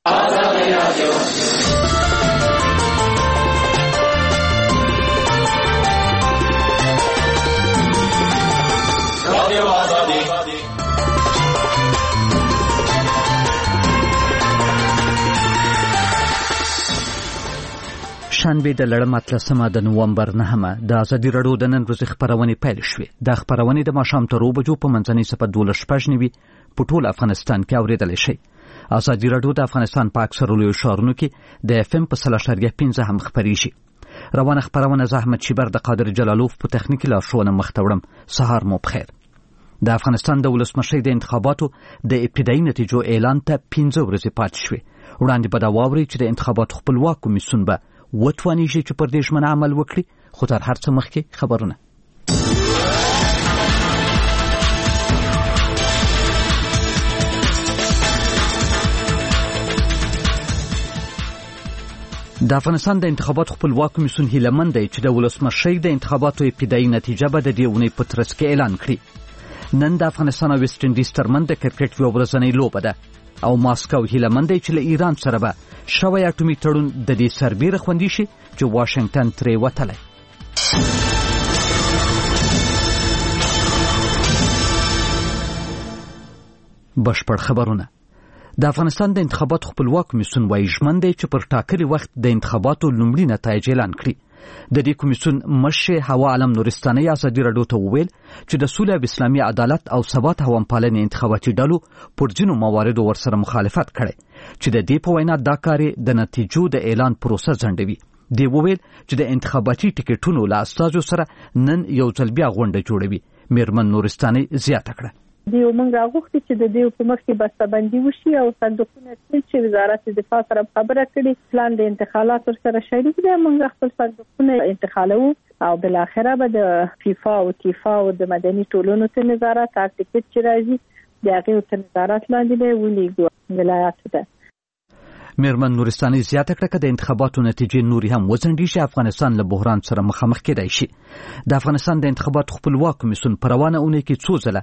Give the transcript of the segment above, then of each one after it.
شنبه د لړم 13 د نومبر 9 د ازادي راډیو د نن ورځې خبرونه پیل شوې. د خبرونه د ماښام تر 2 بجو په منځنۍ سپه 12:15 په ټول افغانستان کې اوریدل شي. ازادي راډیو د افغانستان په اکثرو لویو ښارونو کې د FM په 0.5 هم خبريږي. روانه خبرونه زحمت شیبر د قادر جلالوف په تخنیکی لارښوونه مخته وړم. سهار مو بخیر. د افغانستان د ولسمشۍ د انتخاباتو د ابتدایي نتیجو اعلان ته 15 ورځې پاتې شوې. وړاندې به دا واوري چې د انتخاباتو خپلواک کمیسیون به وتوانیږي چې پر دې ژمنه عمل وکړي. خو تر هر څه مخکې خبرونه. د افغانستان د انتخاباتو خپلواک کمیسیون هیله مند دی چې د ولسمشۍ د انتخاباتو ابتدایي نتیجه به د دې اونۍ په ترڅ کې اعلان کړي. نن د افغانستان او ویسټ انډیز ترمنځ د کرکټ یوه ورځنۍ لوبه ده او ماسکو هیله مند دی چې له ایران سره به شوی اټومي تړون د دې سربیره خوندي شي چې واشنگټن ترې وتلی. بشپړ خبرونه. د افغانستان د انتخاباتو خپلواک کمیسیون وایي ژمن دی چې پر ټاکلي وخت د انتخاباتو لومړي نتایج اعلان کړي. د دې کمیسیون مشر هوا عالم نورستاني ازادي راډیو ته وویل چې د سولې او اسلامي عدالت او ثبات هوامپالنې انتخاباتي ډلو پر ځینو مواردو ورسره مخالفت کړی چې د دې په وینا دا کار د نتیجو د اعلان پروسه ځنډوي. دی وویل چې د انتخاباتي ټیکټونو له استازو سره نن یو ځل بیا غونډه جوړوي. میرمن نورستاني زیاته کړه. دیو موږ غوښتي چې د دیو په مخ کې بسته‌بندي وشي او صندوقونه چې وزارت دفاع سره خبره کړي پلان د انتخاباتو سره شریک دي. موږ خپل صندوقونه انتخابو او بل اخره به د فیفا او تیفا او د مدني ټولنو ته نظارت ټیکټ چې راځي د هغه ته نظارت لاندې به ولېږو ولایت ته. میرمن نورستاني زیاته کړه چې د انتخاباتو نتیجې نوري هم وځنډي چې افغانستان له بحران سره مخامخ کېدای شي. د افغانستان د انتخاباتو خپلواک کمیسیون په روانه اونۍ کې څو ځله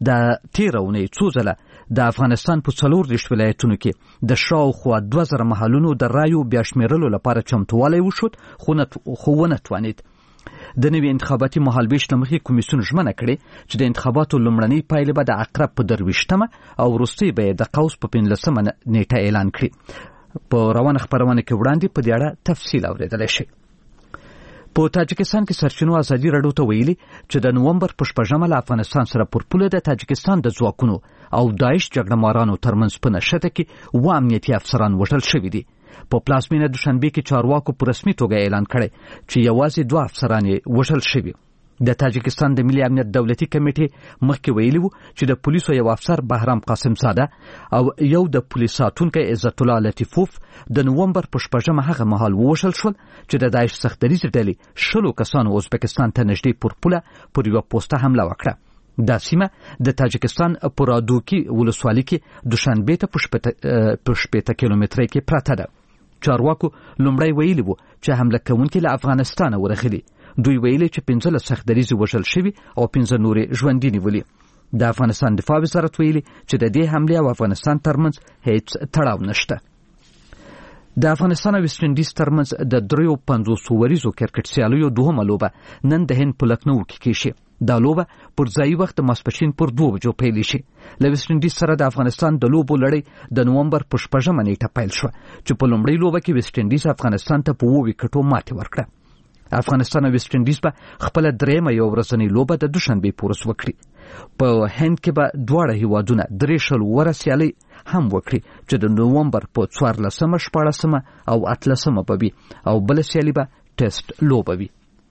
د افغانستان په 40 ولایتونو کې د شاوخوا 2000 محلونو د رایو بیا شمیرلو لپاره چمتووالی وشود خو ونه توانید. د نوي انتخاباتي مهالویش لمخې کمیسیون ژمنه کړې چې د انتخاباتو لومړنۍ پایلې به د عقرب په 23 او وروستۍ به د قوس په 15 نیټه اعلان کړي. په روانه خبرونه کې وړاندې په دې اړه تفصیل اوریدل شي. په تاجکستان کې سرچینو ازادي راډیو ته ویلي چې د نومبر په 14 له افغانستان سره پر پوله د تاجکستان د ځواکونو او داعش جګړهمارانو ترمنځ په نښته کې و امنیتي افسران وژل شوي دي. په پلازمینه دوشنبه کې چارواکو په رسمي توګه اعلان کړی چې یوازې 2 افسران وژل شوي. د تاجکستان د ملي امنیت دولتي کمیټې مخکې ویلي وو چې د پولیسو یو افسر بهرام قاسم زاده او یو د پولیس ساتونکی عزت الله لطیفوف د نومبر په 14 هغه مهال ووژل شول چې د داعش سختدریزې ډلې 20 کسانو ازبکستان ته نږدې پر پوله پر یوه پوسټه حمله وکړه. دا سیمه د تاجکستان په رادوکي ولسوالۍ کې دوشنبه ته په 80 کیلومترۍ کې پرته ده. چارواکو لومړی ویلي وو چې حمله کوونکي له افغانستانه ورغلي. دوی ویلي چې 15 سختدریزې وژل شوي او 15 نورې ژوندي نیولي. د افغانستان دفاع وزارت ویلي چې د دې حملې او افغانستان ترمنځ هیڅ تړاو نشته. د افغانستان او ویسټ انډیز ترمنځ د 53 وریزو کرکټ سیالیو دوهمه لوبه نن د هند په لکنو کې کیږي. دا لوبه پر ځایي وخت ماسپښین پر 2 بجو پیل شي. له ویسټ انډیز سره د افغانستان د لوبو لړۍ د نومبر په 14 نیټه پیل شو چې په لومړۍ لوبه کې ویسټ انډیز افغانستان ته په 2 وکټو ماتې ورکړه. افغانستان او ویسټ انډیز به خپل درېمه یو ورځنۍ لوبه د دوشنبه پورس وکړي. په هند کې به دواړه هیوادونه 3 وره سیالي هم وکړي چې د نومبر په 14 14 او 18 به وي او بل سیالي به ټیسټ لوبه وي.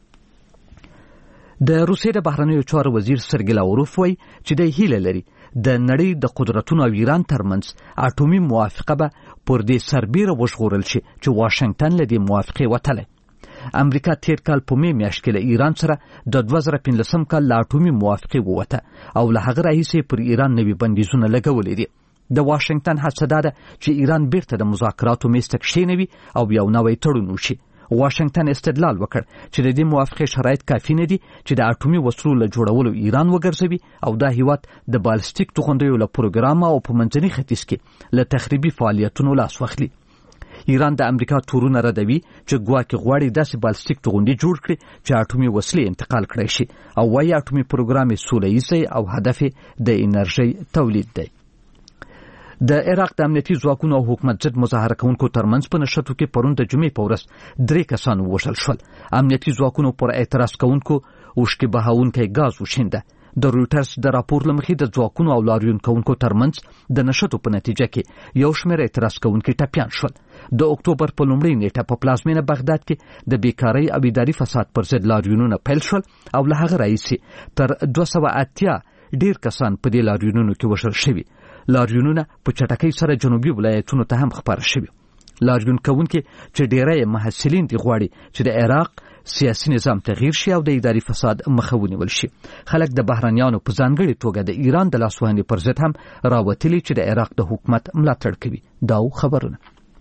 د روسیې د بهرنیو چارو وزیر سرګی لاوروف وایي چې د هیله لري د نړۍ د قدرتونو او ایران ترمنځ اټومي موافقه به پر دې سربیره وژغورل شي چې واشنگټن له دې موافقې وتلی. امریکا تیر کال په می میاشت کې له ایران سره د 2015 کال لا اټومي موافقه ووته او له هغه راهیسې پر ایران نوي بندیزونه لګولې دي. د واشنگټن هڅه ده چې ایران بیرته د مذاکراتو میز ته کښېنوي او یو نوی تړون وشي. واشنگټن استدلال وکړ چې د دې موافقې شرایط کافي نه دي چې د اټومي وسلو له جوړولو ایران وګرځوي او دا هیواد د بالستیک توغندیو له پروګرام او په منځني ختیځ کې له تخریبي فعالیتونو لاس واخلي. ایران د امریکا تورونه ردوي چې ګواکې غواړي داسې بالستیک توغندي جوړ کړي چې اټومي وسلې انتقال کړي شي او وايي اټومي پروګرام یې سوله ییز او هدف د انرژي تولید دی. د عراق د امنیتي ځواکونو او حکومت ضد مظاهره کوونکو ترمنځ په نښتو کې پرون د جمعې په ورځ 3 کسان ووژل شول. امنیتي ځواکونو پر اعتراض کوونکو اوښکې بهاونکی ګاز وشینده. د رویټرز د راپور له مخې د ځواکونو او لاریون کوونکو ترمنځ د نښتو په نتیجه کې یو شمېر اعتراض کوونکي ټپیان شول. د اکتوبر په لومړۍ نیټه په پلازمینه بغداد کې د بیکارۍ او اداري فساد پر ضد لاریونونه پیل شول او له هغه راهیسې تر 280 ډیر کسان په دې لاریونونو کې وژل شوي. لاریونونه په چټکۍ سره جنوبي ولایتونو ته هم خپاره شوي. لاریون کوونکي چې ډیری محصلین دي غواړي چې د عراق سیاسي نظام تغییر شي او د اداري فساد مخه ونیول شي. خلک د بهرنیانو په ځانګړي توګه د ایران د لاسوهنې پر ضد هم راوتلي چې د عراق د حکومت ملاتړ کوي. دا خبرونه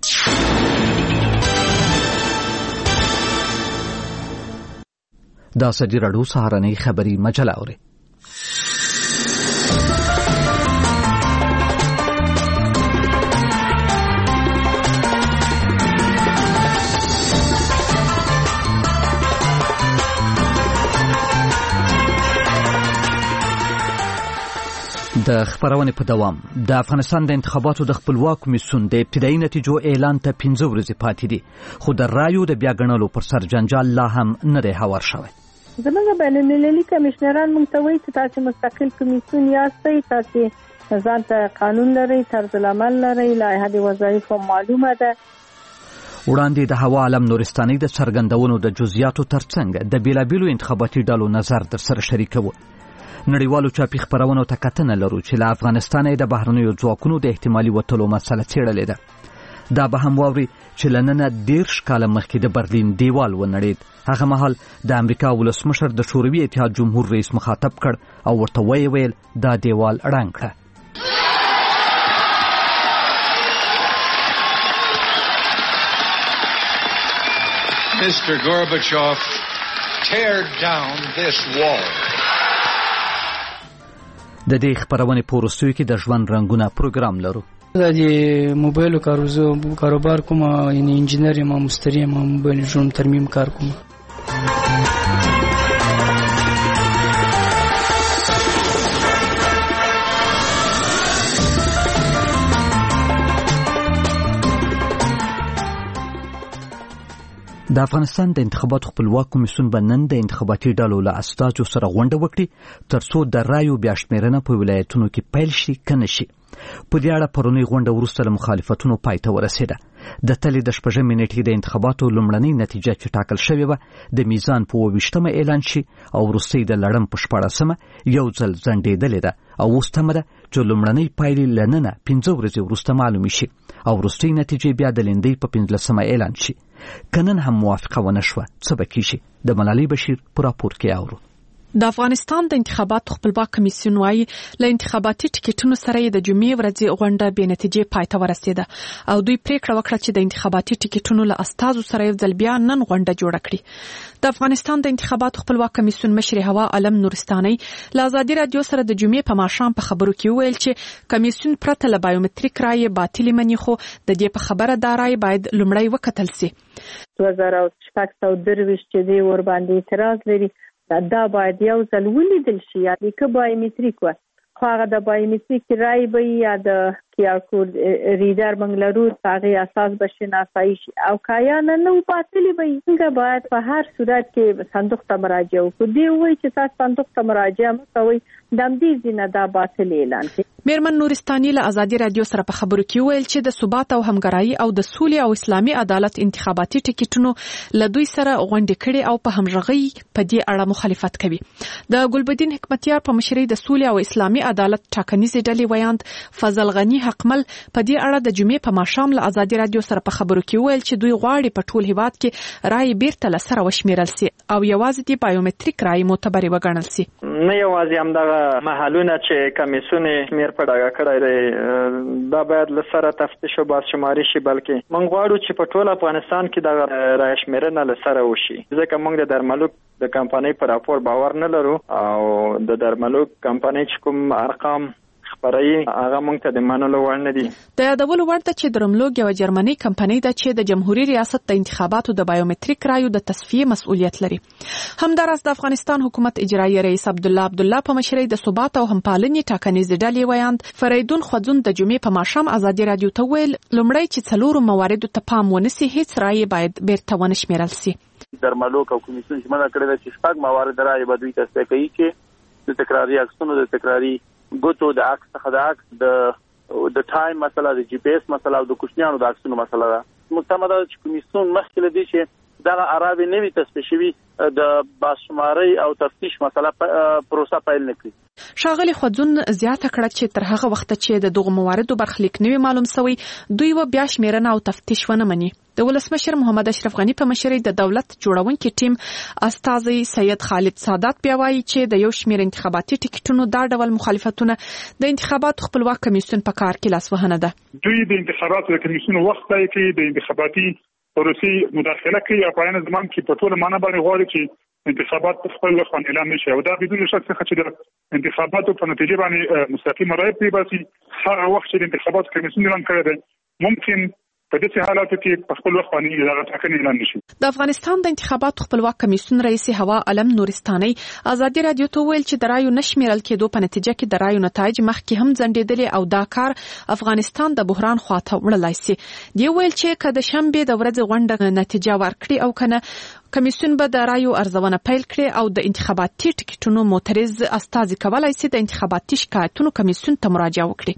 دا سدي رادیو سهارنۍ خبري مجله اوري. د خبرونه په دوام د افغانستان د انتخاباتو د خپلواک کمیسیون د ابتدایي نتیجو اعلان ته 15 ورځې پاتې دي خو د رایو د بیا غنلو پر سر جنجال لا هم نه دی هوار شوی. زموږ بین المللي کمشنران موږ ته وایي چې تاسو مستقل کمیسیون یاستئ، تاسو ځان ته قانون لرئ، طرز العمل لرئ، لایحه د وظایفو معلومه ده. وړاندې د هوا علم نورستاني د څرګندونو د جزئیاتو ترڅنګ د بیلابیلو انتخاباتي ډلو نظر در سره شریکوي. نړیوالو چاپی خبرونو ته کتنه لرو چې له افغانستانه د بهرنیو ځواکونو د احتمالي وټلو مسله څېړلې ده. دا به هم واوري چې لننه 10 کاله مخکې د برلین دیوال ونړید. هغه مهال د امریکا ولسمشر د شوروي اتحاد جمهور رئیس مخاطب کړ او ورته ویل دا دیوال ړنګ کړه. Mr. Gorbachev, tear down this wall. د دې خبرونه په وروستیو کې د ژوند رنگونه پروګرام لرو. د موبایل کاروبار کوم، یعنی انجینر یم، مستری یم، موبایل جوړوم، ترمیم کار کوم. د افغانستان د انتخاباتو خپلواک کمیسیون نن د انتخاباتي ډلو له استازو سره غونډه وکړي ترڅو د رایو بیا شمېرنه په ولایتونو کې پیل شي کنه شي. په دې اړه پرونی غونډه وروسته له مخالفتونو پای ته ورسېده. د تلې د شپږمې نیټې د انتخاباتو لومړنۍ نتیجه چې ټاکل شوې وه د میزان په 28مه اعلان شي او وروستۍ د لړم په 14مه یو ځل ځنډېدلې ده او اوس تمه ده چې لومړنۍ پایلې له ننه 15 ورځې وروسته معلومې شي او وروستۍ نتیجې بیا د لندۍ په 15مه اعلان شي. کنن هم موافقه ونه شوه څه به کیږي؟ د ملالۍ بشیر په راپور کې اورو. د افغانستان د انتخاباتو خپلواک کمیسیون وايي له انتخاباتي ټیکټونو سره د جمعې ورځې غونډه به نتیجې پای ته ورسېده او دوی پریکړه وکړه چې د انتخاباتي ټیکټونو له استازو سره یو ځل بیا نن غونډه جوړه کړي. د افغانستان د انتخاباتو خپلواک کمیسیون مشر هوا علم نورستاني له آزادي رادیو سره د جمعې په ماښام په خبرو کې ویل چې کمیسیون پرته له بایومټریک رایې باطلې مني، خو د دې په خبره دا رایې باید لومړی وکتل شي. 2023 چې دی ور باندې اعتراض لري دا باید یو ځل ولیدل شي، یا د بایومټریک و خو هغه د بایومټریک رای به یا د کیار کوډ ریډر بنگلورو هغه اساس به شناسایی شي او کایا نه باطلې به څنګه باید په هر صورت کې صندوق ته مراجعه وکړي. دی وایي چې تاسو صندوق ته مراجعه مکوئ، د دې ځینه دا باطل اعلان کړي. میرمن نورستاني له آزادي رادیو سره په خبرو کې ویل چې د ثبات او همغږي او د سولې او اسلامي عدالت انتخاباتي ټیکټونو له دوی سره غونډه کړي او په همغږي په دې اړه مخالفت کوي. د ګلبدین حکمتیار په مشرۍ د سولې او اسلامي عدالت ټاکنیز ډلې ویاند فضل غنی حقمل په دې اړه د جمعې په ماښام له ازادي رادیو سره په خبرو کې ویل چې دوی غواړي په ټول هیواد کې رای بیرته له سره وشمیرل سي او یوازې د بایومټریک رای معتبر وګڼل سي. نه یوازې همدغه محلونه چې کمیسیون شمیر په ډاګه کړی دی دا باید له سره تفتیش او بازشماري شي، بلکې موږ غواړو چې په ټول افغانستان کې دغه رای شمیرنه له سره وشي، ځکه موږ د درملو د کمپنۍ پر راپور باور نه لرو او د درملو کمپنۍ چې کوم ارقام خبري هغه موږ ته د منلو وړ نه دي. د یادولو وړ ده چې درملوګ یو جرمني کمپنۍ ده چې د جمهوریت ریاست د انتخاباتو د بایومټریک رایو د تصفیه مسؤلیت لري. همداراز د افغانستان حکومت اجرایي رئیس عبدالله په مشرۍ د ثبات او همپالنې ټاکنیزې ډلې ویاند فریدون خوځون د جمعې په ماښام ازادي رادیو ته ویل لومړی چې څلورو مواردو ته پام ونیسي هیڅ رای باید بیرته ونه شمیرل سي. درملوګ او کمیسیون چې منع کړی چې شپږ موارد رای به دوی تصفیه کوي چې د تکراري عکسونو د تکراري ګوتو د عکس څخه د عکس د ټایم مسله د جی پی ایس مسله او د کوچنیانو د عکسونو مسله ده. متمده چې کمیسیون مخکې لدی چې دا عربي نوي تصفیه شوی د بازشماري او تفتیش مسله پروسه پیل نکړي. ښاغلي خوځون زیاته کړه چې تر هغه وخت چې د دغه مواردو برخلیک نوي معلوم شوی دوی و بیا شمیرنه او تفتیش ونه مني. د ولسمشر محمد اشرف غنی په مشرۍ د دولت جوړونکي ټیم استاذي سید خالد سادات بیا وایي چې د یو شمیر انتخاباتي ټیکټونو دا ډول مخالفتونه د انتخاباتو خپلواک کمیسیون په کار کې لاسوهنه ده. دوی د انتخاباتو د کمیسیون وخت دی چې د انتخاباتي پروسې مداخله کوي او په عین زمان کې په ټول معنا باندې غواړي چې انتخابات په خپل وخت باندې اعلان نشي او دا بدون شک څخه چې د انتخاباتو په نتیجه باندې مستقیم رای پری باسي هغه وخت چې د انتخاباتو کمیسیون اعلان کړی دی ممکن په دې حالاتو کې په خپل وخت باندې دا ټاکنې اعلان نشي. د افغانستان د انتخاباتو خپلواک کمیسیون رئیس هوا علم نورستاني ازادي رادیو ته ویل چې د رایو نشمیرل کېدو په نتیجه کې د رایو نتایج مخکې هم ځنډېدلې او دا کار افغانستان د بحران خواته وړلای شي. دی ویل چې کله شنبه د ورځې غونډه نتیجه ورکړي او کنه کمیسیون به د رایو ارزونه پیل کړي او د انتخاباتي ټیکټونو معترض استازي کولای شي د انتخاباتي شکایتونو کمیسیون ته مراجعه وکړي.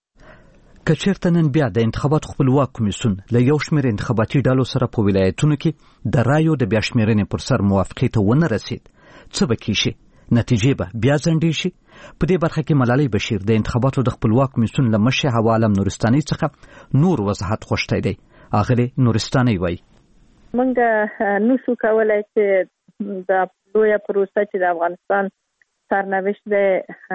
که چېرته نن بیا د انتخاباتو خپلواک کمیسیون له یو شمېر انتخاباتي ډلو سره په ولایتونو کې د رایو د بیا شمېرنې پر سر موافقې ته ونه رسید څه به کیږي؟ نتیجې به بیا ځنډې شي. په دې برخه کې ملالۍ بشیر د انتخاباتو د خپلواک کمیسیون له مشر هوا علم نورستاني څخه نور وضاحت غوښتی دی. اغلې نورستاني وایي موږ نو شو کولای چې د لویه پروسه چې د افغانستان سرنوشت دی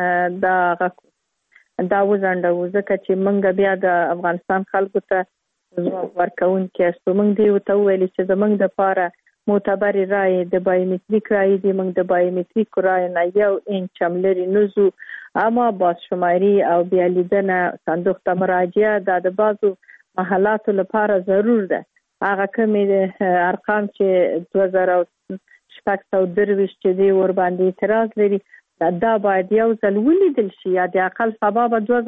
دا وزندو ځکه چې موږ بیا د افغانستان خلکو ته ځواب ورکوونکي یو موږ دی ته ویلي چې زموږ د لپاره معتبر رای د بایومټریک رای دی. موږ د بایومټریک رای نه یو انچ هم لرې نزو اما بازشماري او بیا لیدنه صندوق ته مراجعه د بعضو محلاتو لپاره ضرور ده. هغه کومې ارقام چې 2623 چې دی ور باندې اعتراض لري دا باید یو ځل ولیدل شي یا د اقل سبا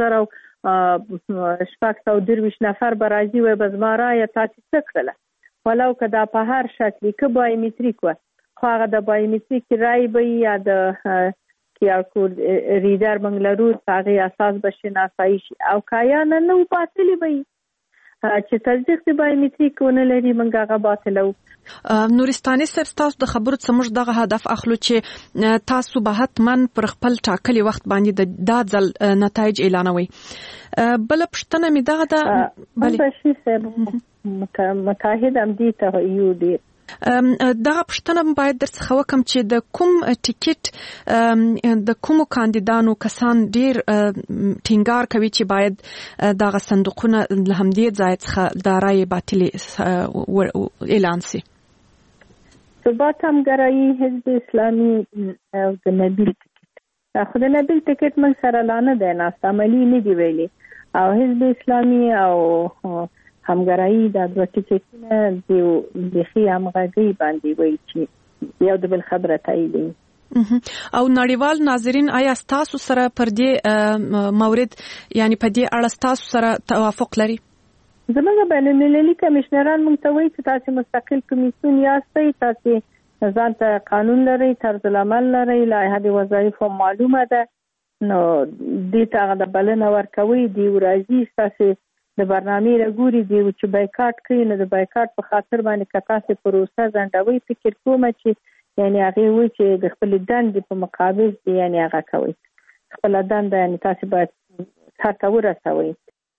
2623 نفر برازي وي بزماره یا تاسو څکړه ولو کدا په هر شکل کې بایومټریک و خو هغه د بایومټریک رای به یا د کیار کوډ ریډر منګلرو هغه اساس بشناسایی شي او کایا نه باطلی وي چې تصدیق دی بایومټریک ونه لري منګه هغه باطلو. نورستاني صاحب تاسو د خبرو څخه دغه هدف اخلو چې تاسو به حتمن پر خپل ټاکلي وخت باندې د ځل نتایج اعلانوي. بل پښتنه می دغه د بلشي صاحب متحد امدی ته یو دی دغه پښتنه باید درڅخه وکم چې د کوم ټیکټ د کوم کاندیدانو کسان ډیر ټینګار کوي چې باید دغه صندوقونه له همدې ځای څخه د رای باطلي اعلان شي. ثبات همګرایي حزب اسلامي او د نبیل ټیکټ خو د نبیل ټیکټ من سره لانه ده نه عملی نه دی ویلي او حزب اسلامي او همګرایي د دوه ټیکټونه دی بخي همغږي باندې وایي چې یو د بل خبره تاییدي. او نړیوال ناظرین آیا تاسو سره پر دې مورد یعنی په دې اړه تاسو سره توافق لري؟ زموږ بین‌المللي کمشنران موږ ته وایي چې تاسو مستقل کمیسیون یاستئ، تاسو ځان ته قانون لري، طرز العمل لري، لایحه د وظایفو معلومه ده، نو دې ته د بلنه ورکوي دی ورازي تاسو د برنامې لګوري دی چې بایکاټ کوي نو د بایکاټ په خاطر باندې کتاسه پروسه ځنډوي. فکر کوم چې یعنی هغه وی چې د خپل دندې په مقابل دی یعنی هغه کوي خپل دنده یعنی تاسو باید هڅه ورسوي.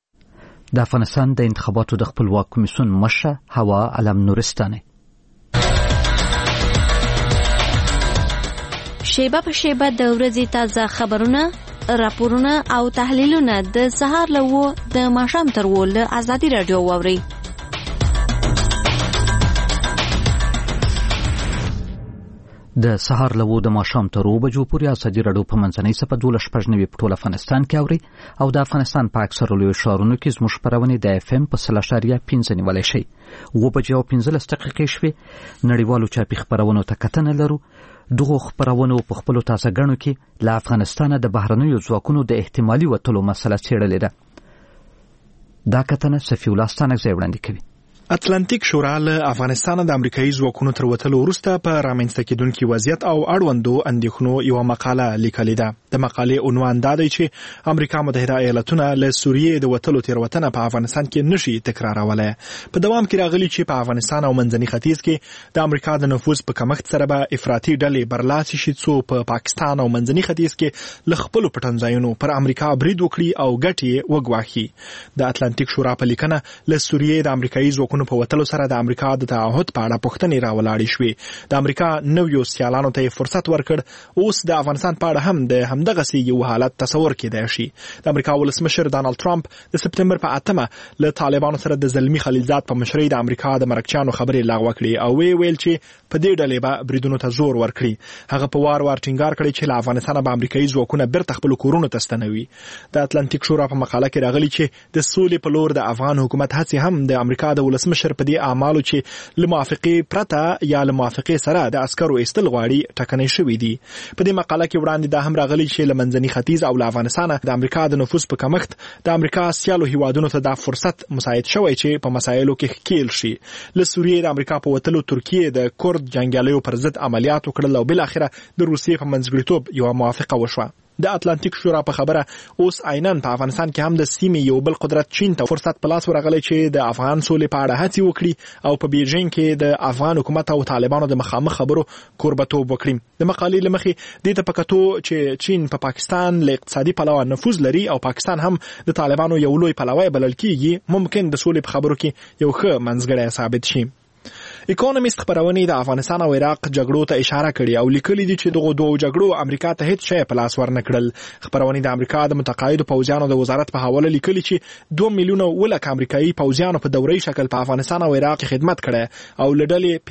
د افغانستان د انتخاباتو د خپلواک کمیسیون مشره هوا علم نورستاني شیبه په شیبه د ورځې تازه خبرونه، راپورونه او تحلیلونه د سهار له د ماښام تر له آزادي رادیو واورئ. د سهار له د ماښام تر 2 بجو پورې آزادي رادیو په منځنۍ صفحه 12.9 په ټول افغانستان کې اوري او د افغانستان په اکثرو لویو ښارونو کې زموږ خپرونې د FM په 0.5 نیولای شي. 2 بجې او 15 دقیقې شوې. نړیوالو چاپي خبرونو ته کتنه لرو. دغه خبرونو په خپل تازه غنو کې له افغانستانه د بهرنیو ځواکونو د احتمالي وټلو مسله څېړلې ده. دا کتنه صفی الله ستانکزی وړاندې کوي. اتلانتیک شورا له افغانستان د امریکایي ځواکونو تر وتلو وروسته په رامنځته کېدونکي وضعیت او اړوندو اندېښنو یو مقاله لیکلې ده. د مقالې عنوان دا دی چې امریکا متحده ایالاتونه له سوریې د وتلو تېروتنه په افغانستان کې نشي تکرارولای. په دوام کې راغلي چې په افغانستان او منځني ختیځ کې د امریکا د نفوذ په کمښت سره به افراطي ډلې برلاسي شي څو په پاکستان او منځني ختیځ کې له خپلو پټنځایونو پر امریکا برید وکړي او ګټې وګواښي. د اتلانتیک شورا په لیکنه له سوریې د امریکایي ځواکونو په وتلو سره د امریکا د تعهد په اړه پوښتنې راولاړې شوې. د امریکا نویو سیالانو ته فرصت ورکړ. اوس د افغانستان په اړه هم د همدغسې یو حالت تصور کېدای شي. د امریکا ولسمشر ډانلډ ټرمپ د سپتمبر په 8 له طالبانو سره د زلمی خلیلزاد په مشرۍ د امریکا د مرکچیانو خبرې لغوه کړې او ویل چې په دې ډلې به بریدونو ته زور ورکړي. هغه په وار ټینګار کړی چې له افغانستان به امریکایي ځواکونه بیرته خپل کورونو ته ستنوي. د اتلانتیک شورا په مقاله کې راغلي چې د سولې په لور د افغان حکومت هڅې هم د امریکا د ولسمشر په دې اعمالو چې له موافقې پرته یا له موافقې سره د عسکرو ایستل غواړي ټاکنې شوې دي. په دې مقاله کې وړاندې دا هم راغلي چې له منځني ختیځ او له افغانستان د امریکا د نفوذ په کمښت د امریکا سیالو هیوادونو ته دا فرصت مساعد شوی چې په مسایلو کې ښکیل شي. له سوریې د امریکا په وتلو ترکیه د کورد جنګیالیو پر ضد عملیات وکړل او بل اخره د روسیې په منځګړیتوب یو موافقه وشوه. د اتلانتیک شورا په خبره اوس عیناً په افغانستان کې هم د سیمې یو بل قدرت چین ته فرصت په لاس ورغلی چې د افغان سولې په اړه هڅې وکړي او په بیجینګ کې د افغان حکومت او طالبانو د مخامخ خبرو کوربتوب وکړي. د مقالې له مخې دې ته په کتو چې چین په پاکستان له اقتصادي پلوه نفوذ لري او پاکستان هم د طالبانو یو لوی پلوی بلل کېږي، ممکن د سولې په خبرو کې یو ښه منځګړی ثابت شي. اکونومیست خبرونه د افغانستان او عراق جګړو ته اشاره کړې او لیکلي دي چې دغه دوه جګړو امریکا ته هیڅ شی په لاس ورنکړل. خبرونه د امریکا د متقاعدو پوځیانو د وزارت په حواله لیکلي چې 2 میلیونه ولک امریکایي پوځیانو په دوري شکل په افغانستان او عراق خدمت کړي او لډلې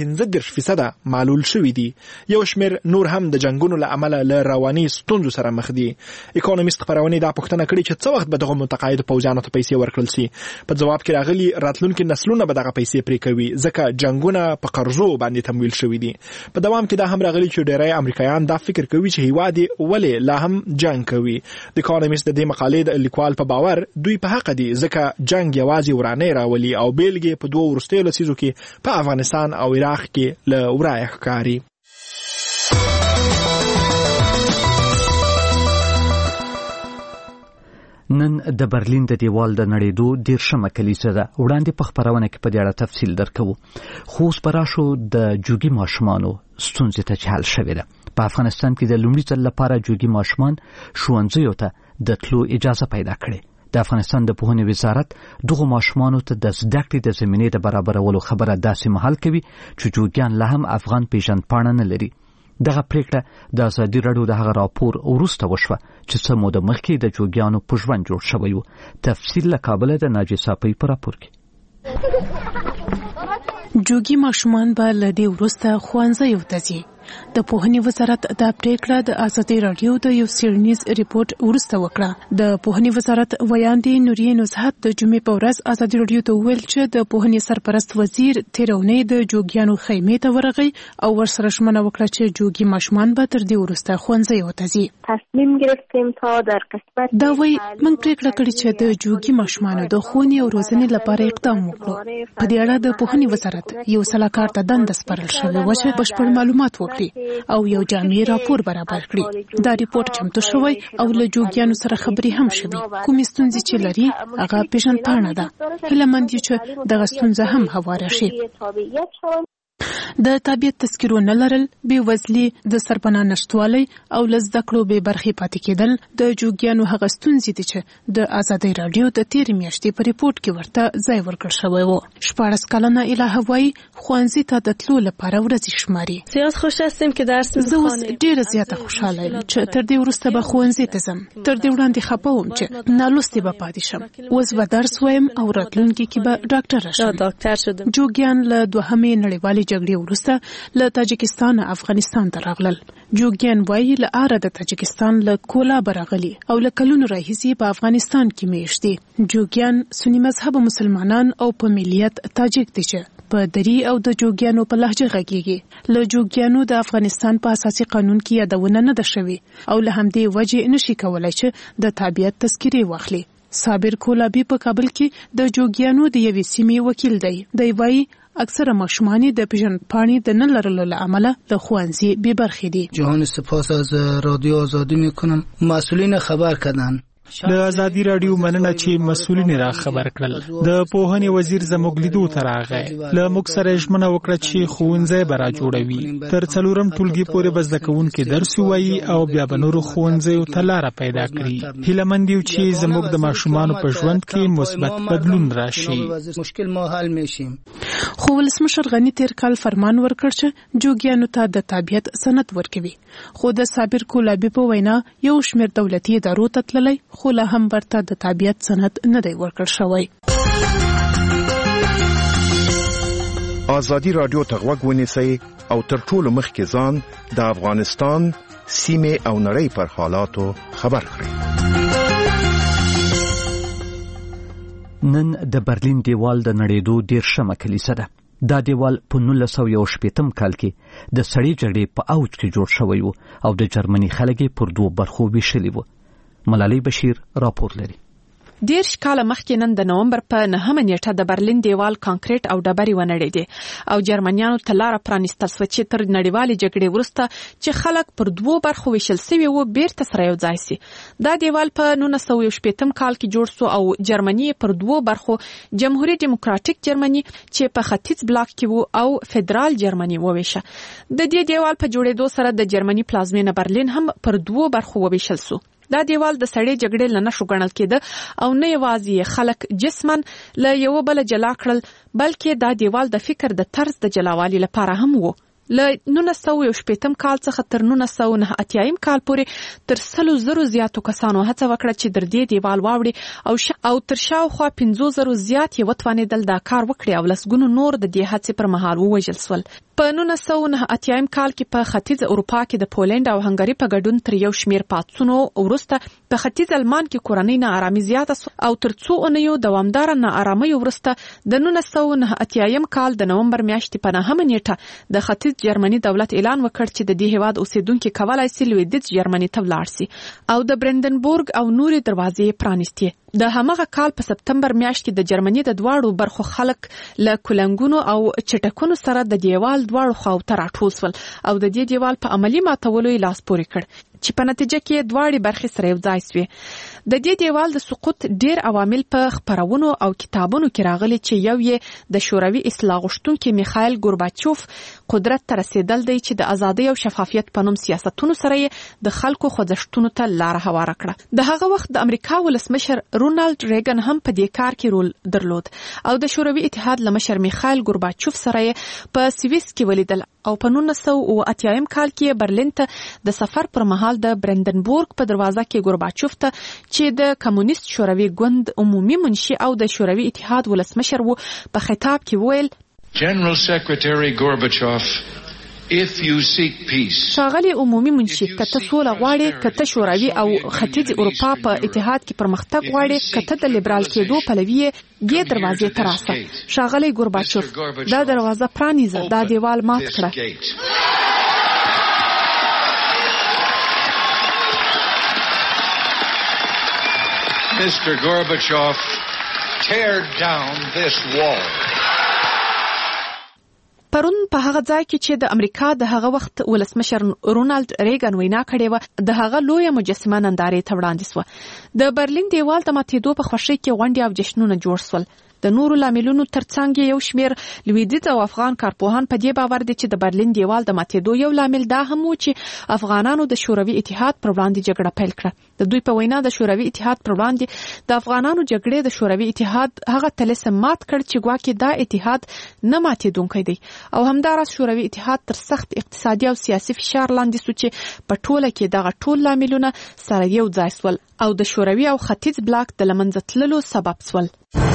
15% معلول شوي دي. یو شمېر نور هم د جنگونو له امله له رواني ستونزو سره مخ دي. اکونومیست خبرونه دا پوښتنه کړې چې څه وخت به دغه متقاعدو پوځیانو ته پیسې ورکړل شي. په جواب کې راغلي راتلونکي نسلونه به دغه پیسې پرې کوي ځکه جنگونه په قرضو باندې تمویل شوی دي. په دوام کې دا هم راغلي چې ډېری امریکایان دا فکر کوي چې هیواد ولې لا هم جنگ کوي. د اکونومیست د دې مقالې د لیکوال په باور دوی په حق دي ځکه جنگ یوازې ورانه راولي او بیلګې په دوه وروستیو لسیزو کې په افغانستان او عراق کې له ورایه ښکاري. نن د برلین د دیوال د نړیدو 10مه کلیسه ده. وړاندې په خبرونه کې په دې اړه تفصیل درکوو. خو اوس پراشو د جوګي ماشومانو ستونزې ته چل شوې ده. په افغانستان کې د لومړي ځل لپاره جوګي ماشومان ښوونځیو ته د تلو اجازه پیدا کړې. د افغانستان د پوهنې وزارت دغه ماشومانو ته د زده کړې د زمینې د برابرولو خبره داسې مهال کوي چې جوګیان لا هم افغان پیژندپاڼه نه لري. دغه پریکړه د ازادي راډیو د هغه راپور وروسته وشوه چې څه موده مخکې د جوګیانو په ژوند جوړ شوی و. تفصیل له کابل د ناجي صافی په راپور کې. جوګي ماشومان به له دې وروسته ښوونځیو ته ځي. د پوهنې وزارت دا پریکړه د ازادي راډیو د یو سیرنیز ریپورت وروسته وکړه. د پوهنې وزارت ویاندې نوریه نزهت د جمعې په ورځ ازادي راډیو ته وویل چې د پوهنې سرپرست وزیر تیرونې د جوګیانو خیمې ته ورغی او ورسره ژمنه وکړه چې جوګي ماشومان به تر دې وروسته ښوونځیو ته ځي. تصمیم گرفتیم تا در قسمت دا وایي موږ پریکړه کړې چې د جوګي ماشومانو د ښوونې او روزنې لپاره اقدام وکړو. په دې اړه د پوهنې وزارت یو سلاکار ته دنده سپارل شوې وه چې بشپړ معلومات وکړي او یو جامع راپور برابر کړي. دا ریپورت چمتو شوی او له جوګیانو سره خبرې هم شوي. کومې ستونزې چې لري هغه پیژندپاڼه ده. هیله مند یو چې دغه ستونزه هم هواره شي. د تابعیت تذکرو نه لرل، بېوزلي، د سرپناه نشټوالی او له زده کړو بې برخې پاتې کېدل د جوګیانو هغه ستونزې دي چې د ازادۍ راډیو د تېرې میاشتې په ریپورټ کې ورته ځای ورکړل شوی و. 14 کلنه الهه وایي ښوونځي ته د تلو لپاره ورځې شماري. زه اوس ډېره زیاته خوشحاله یم چې تر دې وروسته به ښوونځي ته ځم. تر دې وړاندې خفه وم چې نالوستې به پاتې شم. اوس به درس وایم او راتلونکي کې به ډاکټره شم. جوګیان له دوهمې نړیوالې جګړې وروسته له تاجکستان افغانستان ته راغلل. جوګیان وایي له آره د تاجکستان له کولابه راغلي او له کلونو راهیسې په افغانستان کې میشت دي. جوګیان سني مذهب مسلمانان او په ملیت تاجک دي چې په دری او د جوګیانو په لهجه غږیږي. له جوګیانو د افغانستان په اساسي قانون کې یادونه نه ده شوې او له همدې وجې نشي کولای چې د تابعیت تذکرې واخلي. صابر کولابي په کابل کې د جوګیانو د یوې سیمې وکیل دی. دی وایي اکثره ماشومان د پیژندپاڼې د نه لرلو له امله د ښوونځي بې برخې دي. جهان سپاس از رادیو آزادی میکنم. مسئولین خبر کردن. د ازادي راډیو مننه چې مسؤلین را خبر کړل. د پوهنې وزیر زموږ لیدو ته راغی. له موږ سره ژمنه وکړه چې ښوونځی به را جوړوي. تر 4م ټولګي پورې به زده کوونکي درس ووایي او بیا به نورو ښوونځیو ته لاره پیدا کړي. هیله مند یو چې زموږ د ماشومانو په ژوند کې مثبت بدلون راشي. مشکل ما حل میشیم. خو ولسمشر غني تیر کال فرمان ورکړ چې جوګیانو ته د تابعیت سند ورکوي. خو د صابر کولابي په وینا یو شمېر دولتي ادارو ته تللی خو لا هم ورته د تابعیت سند نه دی ورکړل شوی. ازادي راډیو ته غوږ ونیسئ او تر ټولو مخکې ځان د افغانستان سیمې او نړۍ پر حالاتو خبر کړئ. نن د برلین دیوال د نړېدو 10مه کلیسه ده. دا دیوال په 1918 کال کې د سړې جګړې په اوج کې جوړ شوی و او د جرمني خلک پر 2 برخو ویشلي وو. ملالۍ بشیر راپور لري. 10 کاله مخکې نن د نومبر په 9مه نیټه د برلین دیوال کانکریټ او ډبرې ونړېدې او جرمنیانو ته لاره پرانیستل شوه چې تر نړیوالې جګړې وروسته چې خلک پر 2 برخو ویشل سوي وو بیرته سره یو ځای سي. دا دیوال په 1918 کال کې جوړ شو او جرمني پر 2 برخو جمهوریت دیموکراتیک جرمني چې په ختیځ بلاک کې وو او فدرال جرمني وویشه. د دې دیوال په جوړېدو سره د جرمني پلازمینه برلین هم پر 2 برخو وویشل شو. دا دیوال د سړې جګړې له نښو ګڼل کېده او نه یوازې خلک جسمن له یو بل جلا کړل بلکې دا دیوال د فکر د طرز د جلاوالي لپاره هم وو. له 1918 کال څخه تر 1989 کال پورې تر 100,000 زیاتو کسانو هڅه وکړه چې در دې دیوال واوړي او تر شاوخوا 50,000 زیات یې وتوانېدل دا کار وکړي او لسګونو نور د دې هڅې پر مهال ووژل شول. په 1989 کال کې په ختیځ اروپا کې د پولند او هنګري په ګډون تر یو شمیر پاڅونو وروسته په ختیځ المان کې کورنۍ ناارامي زیاته او تر څو اونیو دوامدار ناارامۍ وروسته د 1989 کال د نومبر میاشتې په 9مه نیټه د ختیځ جرمني دولت اعلان وکړ چې د دې هیواد اوسیدونکو کولای شي لویدیځ جرمني ته ولاړ شي او د برندنبورګ او نورې دروازې پرانیستي. د همغه کال په سپتمبر میاشت کې د جرمني د دواړو برخو خلک له کولنګونو او چټکونو سره د دیوال دواړو خواو ته راټول شول او د دې دیوال په عملی ماتولو یې لاس پورې کړ چې په نتیجه کې دواړې برخې سره یو ځای شوې. د دې دیوال د سقوط ډیر عوامل په خبرونو او کتابونو کې راغلي چې یو یې د شوروي اصلاح غوښتونکي میخایل ګورباچوف قدرت ته رسیدل دی چې د ازادۍ او شفافیت په نوم سیاستونو سره یې د خلکو خوځښتونو ته لار هواره کړه. د هغه وخت د امریکا ولسمشر رونالد ریګن هم په دې کار کې رول درلود او د شوروي اتحاد لمشر میخایل ګورباچوف سره یې په سویس کې ولیدل او په 1980 کال کې برلین ته د سفر پر مهال د برندنبورګ په دروازه کې ګورباچوف ته چې د کمونیست شوروي ګوند عمومي منشي او د شوروي اتحاد ولسمشر وو په خطاب کې وویل General Secretary Gorbachev, if you seek peace. ښاغلی عمومي منشي که ته سوله غواړې که ته شوروي او ختیځ اروپا په اتحاد کې پرمختګ غواړې که ته د لیبرال کېدو پلوي یې دې دروازې ته راسه. ښاغلی ګورباچوف دا دروازه پرانیزه دا دیوال مات کړه. Mr. Gorbachev, tear down this wall. پرون په هغه ځای کې چې د امریکا د هغه وخت ولسمشر رونالد ریګن وینا کړې و د هغه لویه مجسمه نندارې ته وړاندې شوه. د برلین دیوال د ماتېدو په خوښۍ کې غونډې او جشنونه جوړ شول. د نورو لاملونو ترڅنګ یو شمیر لویدیځ او افغان کارپوهان په دې باور دي چې د برلین دیوال د ماتېدو یو لامل دا هم و چې افغانانو د شوروي اتحاد پر وړاندې جګړه پیل کړه. د دوی په وینا د شوروي اتحاد پر وړاندې د افغانانو جګړې د شوروي اتحاد هغه طلسم مات کړ چې ګواکې دا اتحاد نه ماتېدونکی دی او همداراز شوروي اتحاد تر سخت اقتصادي او سیاسي فشار لاندې سو چې په ټوله کې دغه ټول لاملونه سره یو ځای سول او د شوروي او ختیځ بلاک د لمنځه تللو سبب سول.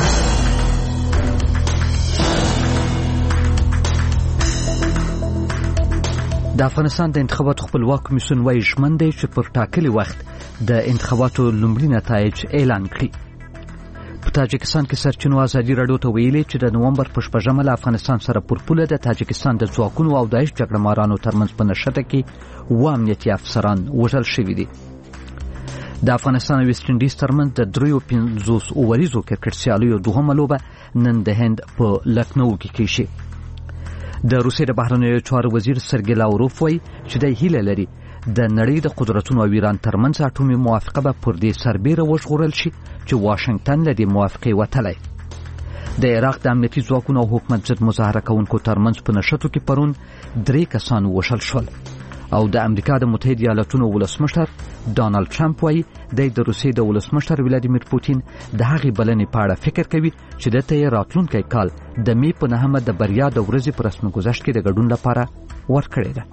د افغانستان د انتخاباتو خپلواک کمیسیون وايي ژمن دی چې پر ټاکلي وخت د انتخاباتو لومړي نتایج اعلان کړي. په تاجکستان کې سرچینو ازادي راډیو ته ویلي چې د نومبر په 8 له افغانستان سره پر پوله د تاجکستان د ځواکونو او داعش جګړه مارانو ترمنځ په نښته کې و امنیتي افسران وژل شوي دي. د افغانستان او ویسټ انډیز ترمنځ د 53 اووریزو کرکټ سیالیو دوهمه لوبه نن د هند په لکنو کې کیږي. د روسیې د بهرنیو چارو وزیر سرګی لاوروف وایي چې د هیله لري د نړۍ د قدرتونو او ایران ترمنځ اټومي موافقه به پر دې سربېره وژغورل شي چې واشنگټن له دې موافقې وتلی. د عراق د امنیتي ځواکونو او حکومت ضد مظاهره کوونکو ترمنځ په نښتو کې پرون 3 کسان وژل شول او د امریکا د متحده ایالاتونو ولسمشر ډانلډ ټرمپ وایي د روسیې د ولسمشر ولادیمیر پوتین د هغې بلنې په اړه فکر کوي چې دته یې راتلونکی کال د می په 9 د بریا د ورځې په رسمي گذشت کې د ګډون لپاره ورکړې ده.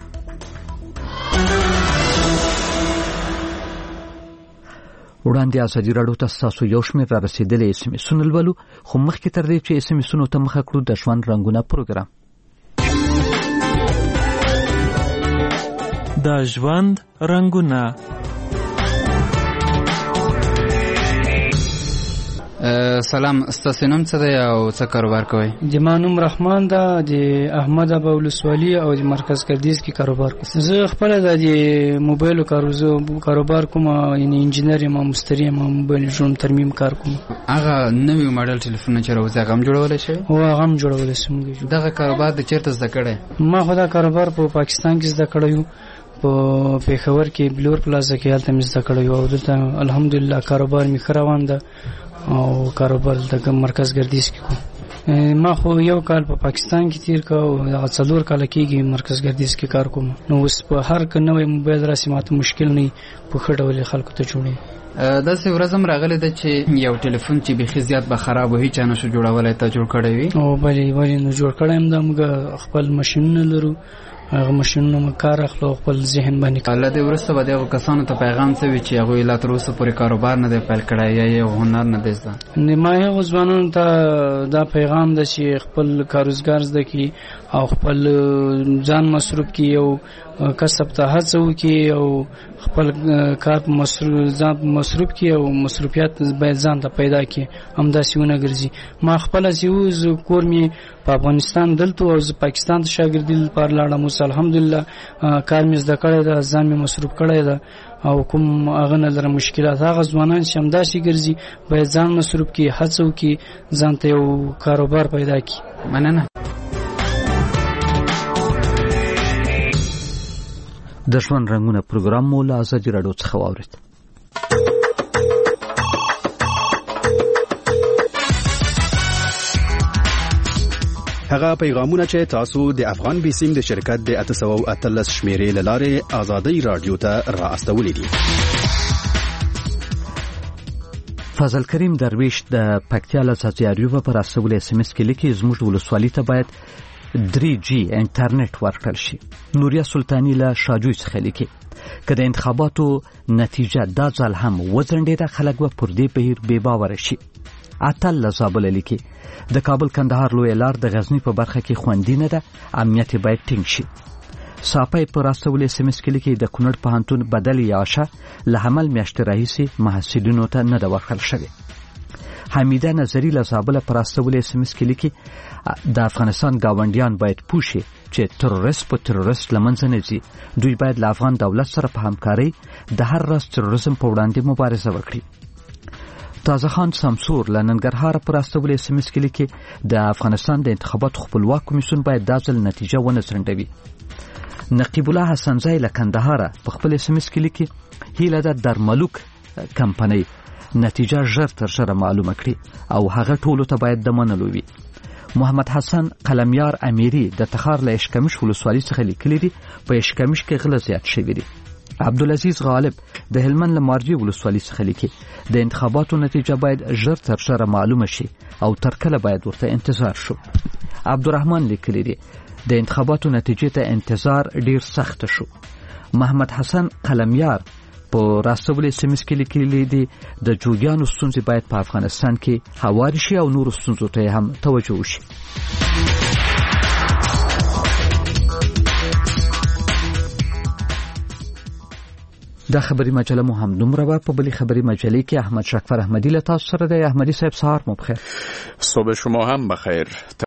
وړاندې ازادي راډیو ته ستاسو یو شمېر را رسېدلی اس ام اسونه لولو، خو مخکې تر دې چې اس ام اسونو ته مخه کړو د ژوند رنګونه پروګرام. د ژوند رنګونه. سلام، ستاسو نوم څه دی او څه کاروبار کوئ؟ زما نوم رحمان ده، د احمد ابا ولسوالي او د مرکز کردیز کې کاروبار کوم. زه خپل د موبایل کاروبار کوم، یعنی انجینر یم، مستری یم، موبایل جوړوم، ترمیم کار کوم. هغه نوی ماډل ټلیفون چې راوځي هغه هم جوړولی شي؟ او هغه هم جوړولی شم. دغه کاروبار د چیرته زده کړی؟ ما خو دا کاروبار په پاکستان کې زده کړی و، په پیښور کې بلور پلازا کې هلته مې زده کړی و او دلته الحمدلله کاروبار مې ښه روان ده او کاروبار د مرکز ګردیز کې کوم. ما خو یو کال په پاکستان کې تیر کا او هغه 4 کال کېږي مرکز ګردیز کې کار کوم. نو اوس په هر نوې موبایل راسي ماته مشکل نه په خړ ډول خلکو ته جوړي. داسې ورځ هم راغلی ده چې یو ټلیفون چې بیخي زیات به خراب وي چا نشو جوړولی ته جوړ کړی وي؟ او بلې نو جوړ کړی یم. دا موږ خپل ماشینونه لرو، هغه ماشینونه مو کار اخلو خپل ذهن باندې. الله دې ورسته به دغه کسانو ته پیغام څه وي چې هغوی لا تر اوسه پورې کاروبار نه دی پیل کړی یا یو هنر نه دی زده؟ ما هغو ځوانانو ته دا پیغام ده چې خپل کاروزګار زده کړي او خپل ځان مصروف کړي، یو کسب ته هڅه وکړي او خپل کار په مصروف کړي او مصروفیت باید ځان ته پیدا کړي، همداسې ونه ګرځي. ما خپله چې و کور مې په افغانستان دلته او زه پاکستان ته شاګردي لپاره لاړم. اوس الحمدلله کار مې زده کړی ده، ځان مې مصروف کړی ده او کوم هغه نه لرم مشکلات. هغه ځوانان چې همداسې ګرځي باید ځان مصروف کړي، هڅه وکړي، ځان ته یو کاروبار پیدا کړي. مننه. د ژوند رنګونه پروګرام مو له ازادي راډیو څخه واورېد. هغه پیغامونه چې تاسو د افغان بیسیم د شرکت د 813 شمیرې لاره ازادي رادیو ته را استولې دي. فضل کریم درویش د پکتیا له ازادي پر استولې اس ام اس کې لیکي زموږ ولسوالۍ ته باید 3G انټرنیټ ورکړل شي. نوریا سلطانی له شاجوی څخه لیکي که د انتخاباتو نتیجه دا ځل هم وځنډېده خلک به پر دې بهیر بې باوره شي. اتل له زابله لیکي د کابل کندهار لویه لار د غزنی په برخه کې خوندي نه ده، امنیت باید ټینګ شي. صاپی پر استولې اس ام اس کې لیکي د کونړ پوهنتون بدل یاشه له حمل میاشتې راهیسې محصلینو ته نه ده ورکړل شوې. حمیده نظری له زابله پر استولې اس ام اس کې لیکي د افغانستان گاونډیان باید پوه شي چې تروریست په تروریست له منځه نه ځي. دوی باید له افغان دولت سره په همکارۍ د هر راز تروریزم په وړاندې مبارزه وکړي. تازه خان سمسور له ننګرهار پر استولې اس ام اس کې لیکي د افغانستان د انتخاباتو خپلواک کمیسیون باید دا ځل نتیجه ونه ځنډوي. نقیب الله حسنزی له کندهار په خپل اس ام اس کې لیکي هیله ده در ملوک کمپنۍ نتیجه ژر تر ژره معلومه کړي او هغه ټولو ته باید د منلو وي. محمد حسن قلمیار امیری د تخار له اشکمش ولسوالۍ څخه لیکلي دي په اشکمش کې غله زیات شوي دي. عبدالعزیز غالب د هلمند له مارجې ولسوالۍ څخه لیکي د انتخاباتو نتیجه باید ژر تر ژره معلومه شي او تر کله باید ورته انتظار شو. عبدالرحمن لیکلي دي د انتخاباتو نتیجې ته انتظار ډیر سخت شو. محمد حسن قلمیار په راستولې سیمس کې لیکلي دي د جوګیانو ستونزې باید په افغانستان کې هواري شي او نورو ستونزو ته هم توجه وشي. دا خبري مجله مو هم دومره وه. په بلې خبري مجلې کې احمد شکفر احمدي له تاسو سره دی. احمدي صاحب سهار مو بخیر. صبح شما هم بخیر.